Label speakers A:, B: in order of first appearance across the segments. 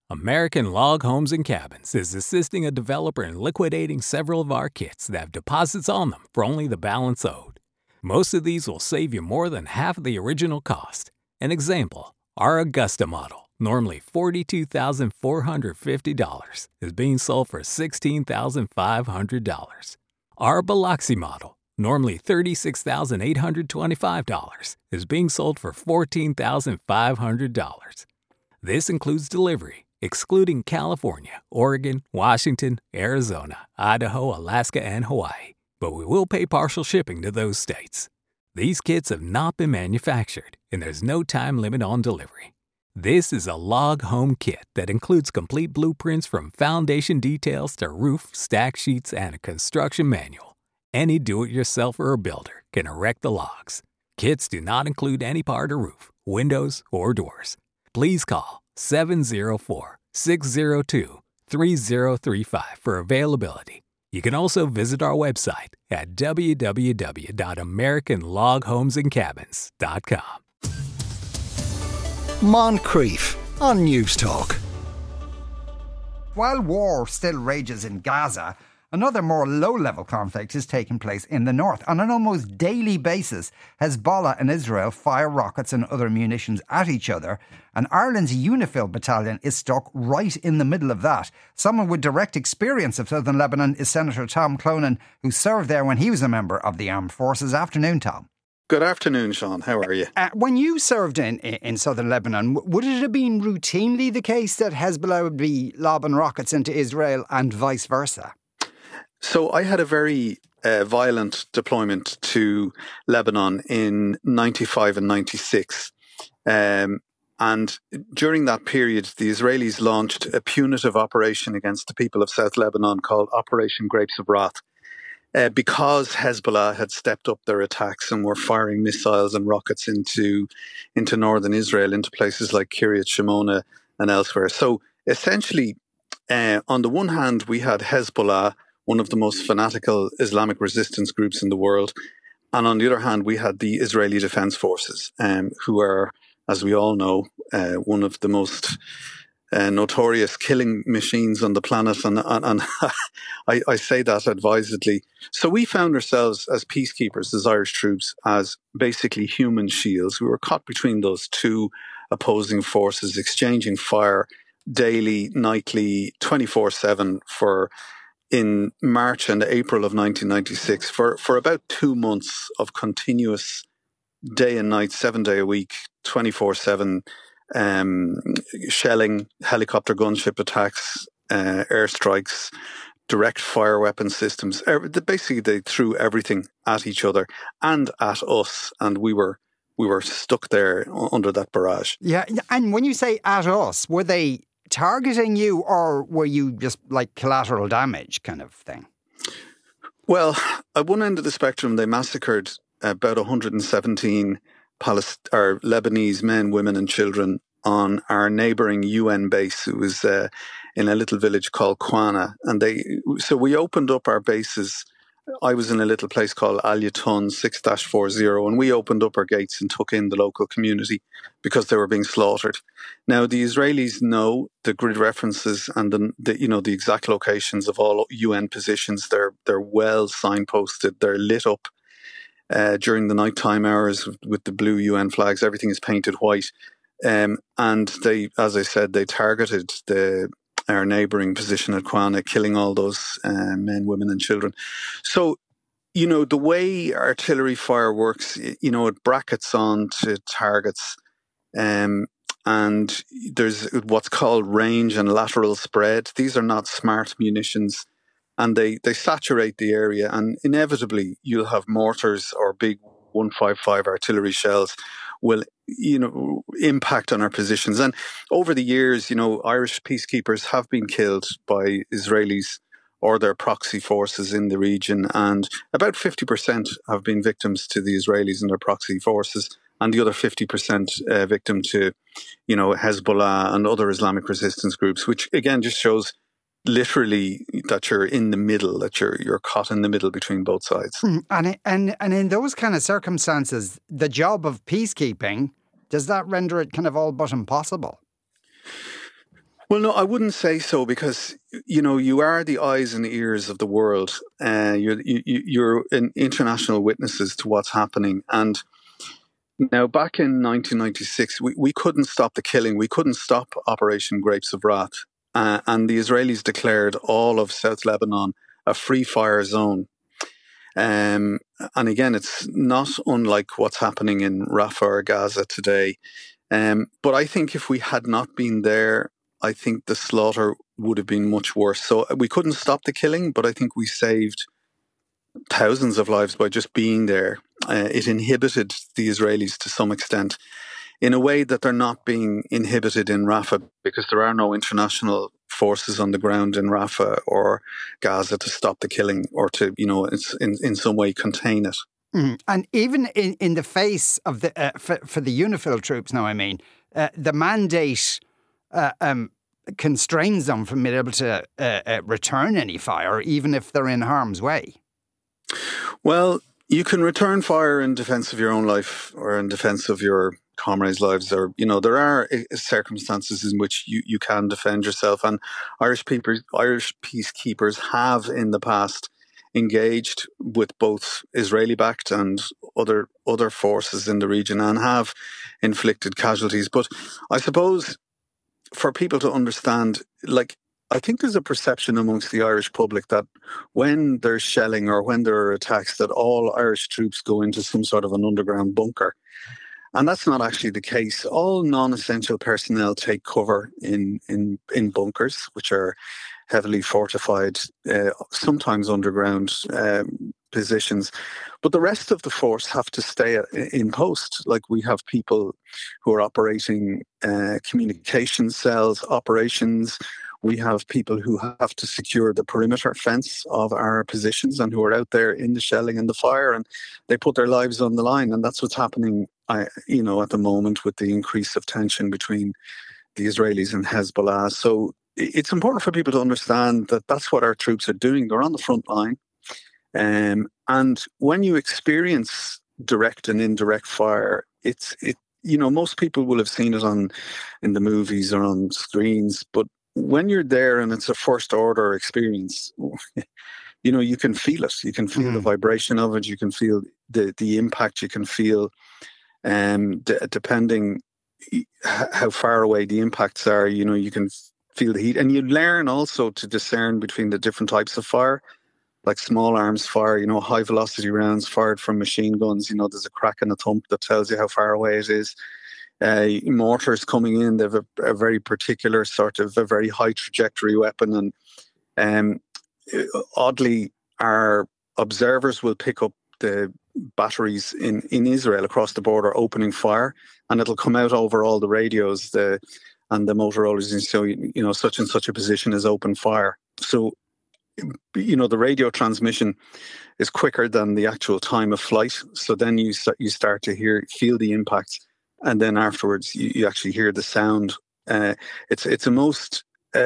A: American Log Homes and Cabins is assisting a developer in liquidating several of our kits that have deposits on them for only the balance owed. Most of these will save you more than half of the original cost. An example, our Augusta model, normally $42,450, is being sold for $16,500. Our Biloxi model, normally $36,825, is being sold for $14,500. This includes delivery, excluding California, Oregon, Washington, Arizona, Idaho, Alaska, and Hawaii. But we will pay partial shipping to those states. These kits have not been manufactured, and there's no time limit on delivery. This is a log home kit that includes complete blueprints from foundation details to roof, stack sheets, and a construction manual. Any do-it-yourselfer or builder can erect the logs. Kits do not include any part or roof, windows, or doors. Please call 704-602-3035 for availability. You can also visit our website at www.americanloghomesandcabins.com.
B: Moncrief on News Talk.
C: While war still rages in Gaza, another more low-level conflict is taking place in the north. On an almost daily basis, Hezbollah and Israel fire rockets and other munitions at each other, and Ireland's UNIFIL battalion is stuck right in the middle of that. Someone with direct experience of southern Lebanon is Senator Tom Clonan, who served there when he was a member of the armed forces. Afternoon, Tom.
D: Good afternoon, Sean. How are you?
C: When you served in southern Lebanon, would it have been routinely the case that Hezbollah would be lobbing rockets into Israel and vice versa?
D: So I had a very violent deployment to Lebanon in 95 and 96. And during that period, the Israelis launched a punitive operation against the people of South Lebanon called Operation Grapes of Wrath. Because Hezbollah had stepped up their attacks and were firing missiles and rockets into northern Israel, into places like Kiryat Shimona and elsewhere. So essentially, on the one hand, we had Hezbollah, one of the most fanatical Islamic resistance groups in the world. And on the other hand, we had the Israeli Defense Forces, who are, as we all know, one of the most notorious killing machines on the planet. And I say that advisedly. So we found ourselves as peacekeepers, as Irish troops, as basically human shields. We were caught between those two opposing forces, exchanging fire daily, nightly, 24/7 in March and April of 1996 for about 2 months of continuous day and night, 7 day a week, 24/7 shelling, helicopter gunship attacks, airstrikes, direct fire weapon systems. Basically, they threw everything at each other and at us, and we were stuck there under that barrage.
C: Yeah, and when you say at us, were they targeting you, or were you just like collateral damage kind of thing?
D: Well, at one end of the spectrum, they massacred about 117 Lebanese men, women and children on our neighbouring UN base. It was in a little village called Kwana. And so we opened up our bases. I was in a little place called Al Yatun 6-40, and we opened up our gates and took in the local community because they were being slaughtered. Now, the Israelis know the grid references and the exact locations of all UN positions. They're well signposted. They're lit up during the nighttime hours with the blue UN flags. Everything is painted white. And they, as I said, they targeted our neighbouring position at Kwana, killing all those men, women and children. So, the way artillery fire works, it brackets on to targets. And there's what's called range and lateral spread. These are not smart munitions. And they saturate the area. And inevitably, you'll have mortars or big 155 artillery shells will impact on our positions. And over the years, Irish peacekeepers have been killed by Israelis or their proxy forces in the region, and about 50% have been victims to the Israelis and their proxy forces, and the other 50% victim to Hezbollah and other Islamic resistance groups, which again just shows literally that you're in the middle, that you're caught in the middle between both sides.
C: And in those kind of circumstances, the job of peacekeeping, does that render it kind of all but impossible?
D: Well, no, I wouldn't say so because, you are the eyes and ears of the world. You're international witnesses to what's happening. And now, back in 1996, we couldn't stop the killing. We couldn't stop Operation Grapes of Wrath. And the Israelis declared all of South Lebanon a free fire zone. And again, it's not unlike what's happening in Rafah or Gaza today. But I think if we had not been there, I think the slaughter would have been much worse. So we couldn't stop the killing, but I think we saved thousands of lives by just being there. It inhibited the Israelis to some extent in a way that they're not being inhibited in Rafah because there are no international forces on the ground in Rafah or Gaza to stop the killing or to, in some way contain it.
C: Mm. And even in the face of the for the UNIFIL troops now, the mandate constrains them from being able to return any fire, even if they're in harm's way.
D: Well, you can return fire in defence of your own life or in defence of your comrades' lives, or there are circumstances in which you can defend yourself, and Irish peacekeepers have in the past engaged with both Israeli-backed and other forces in the region and have inflicted casualties. But I suppose for people to understand, I think there's a perception amongst the Irish public that when there's shelling or when there are attacks, that all Irish troops go into some sort of an underground bunker. And that's not actually the case. All non-essential personnel take cover in bunkers, which are heavily fortified, sometimes underground positions. But the rest of the force have to stay in post. Like, we have people who are operating communication cells, operations. We have people who have to secure the perimeter fence of our positions and who are out there in the shelling and the fire, and they put their lives on the line. And that's what's happening, at the moment with the increase of tension between the Israelis and Hezbollah. So it's important for people to understand that that's what our troops are doing. They're on the front line. And when you experience direct and indirect fire, most people will have seen it in the movies or on screens, but when you're there and it's a first order experience, you can feel it. You can feel the vibration of it. You can feel the impact. You can feel, depending how far away the impacts are, you can feel the heat. And you learn also to discern between the different types of fire, like small arms fire, high velocity rounds fired from machine guns. There's a crack and a thump that tells you how far away it is. Mortars coming in, they have a very particular sort of a very high trajectory weapon, and oddly, our observers will pick up the batteries in Israel across the border opening fire, and it'll come out over all the radios and the Motorola's, and so such and such a position is open fire. So the radio transmission is quicker than the actual time of flight. So then you start to feel the impacts. And then afterwards, you actually hear the sound. It's a most,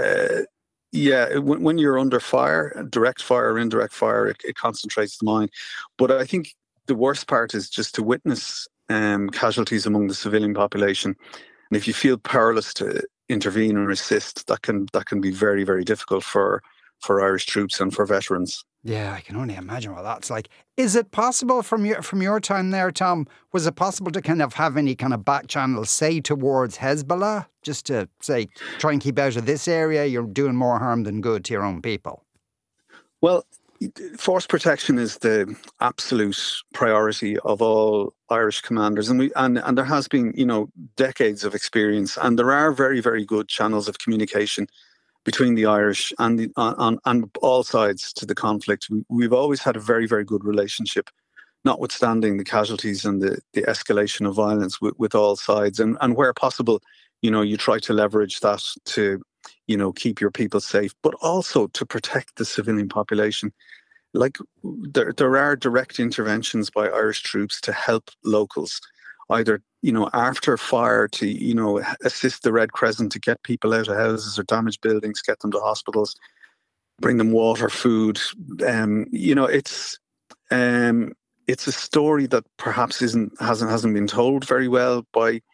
D: when you're under fire, direct fire or indirect fire, it concentrates the mind. But I think the worst part is just to witness casualties among the civilian population. And if you feel powerless to intervene or assist, that can be very, very difficult for Irish troops and for veterans.
C: Yeah, I can only imagine what that's like. Is it possible from your time there, Tom, was it possible to kind of have any kind of back channel, say, towards Hezbollah, just to say, try and keep out of this area, you're doing more harm than good to your own people?
D: Well, force protection is the absolute priority of all Irish commanders, and there has been, decades of experience, and there are very, very good channels of communication between the Irish and on all sides to the conflict. We've always had a very, very good relationship, notwithstanding the casualties and the escalation of violence with all sides. And where possible, you try to leverage that to, keep your people safe, but also to protect the civilian population. Like, there are direct interventions by Irish troops to help locals, either after fire to assist the Red Crescent to get people out of houses or damaged buildings, get them to hospitals, bring them water, food. It's a story that perhaps hasn't been told very well by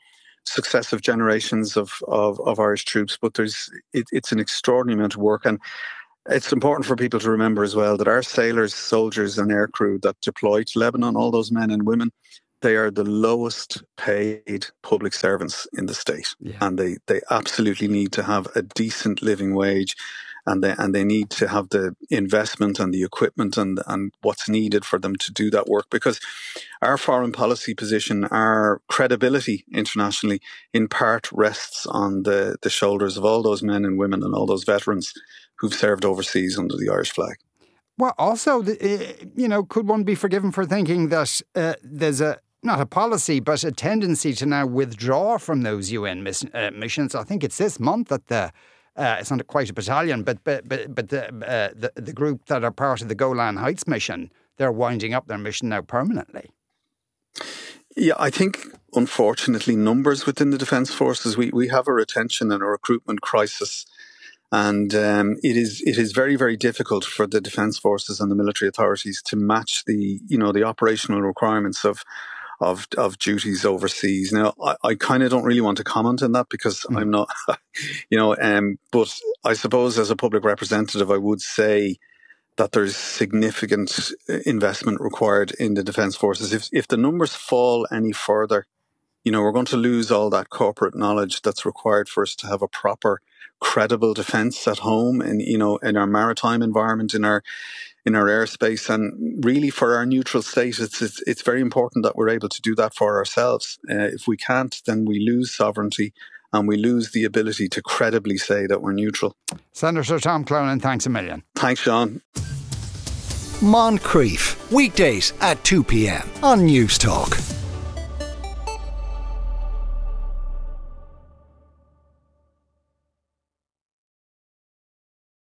D: successive generations of Irish troops. But it's an extraordinary amount of work. And it's important for people to remember as well that our sailors, soldiers and aircrew that deploy to Lebanon, all those men and women, they are the lowest paid public servants in the state. Yeah. And they absolutely need to have a decent living wage, and they need to have the investment and the equipment and what's needed for them to do that work, because our foreign policy position, our credibility internationally, in part rests on the shoulders of all those men and women and all those veterans who've served overseas under the Irish flag.
C: Well, also, could one be forgiven for thinking that there's not a policy, but a tendency to now withdraw from those UN missions? I think it's this month that it's not quite a battalion, but the group that are part of the Golan Heights mission, they're winding up their mission now permanently.
D: Yeah, I think, unfortunately, numbers within the Defence Forces, we have a retention and a recruitment crisis. And it is very, very difficult for the Defence Forces and the military authorities to match the operational requirements of duties overseas. Now, I kind of don't really want to comment on that because I'm not, but I suppose as a public representative, I would say that there's significant investment required in the Defence Forces. If the numbers fall any further, we're going to lose all that corporate knowledge that's required for us to have a proper, credible defence at home, and in our maritime environment, in our airspace, and really for our neutral state, it's very important that we're able to do that for ourselves. If we can't, then we lose sovereignty and we lose the ability to credibly say that we're neutral.
C: Senator Tom Clonan, thanks a million.
D: Thanks, Sean.
B: Moncrief, weekdays at 2 p.m. on News Talk.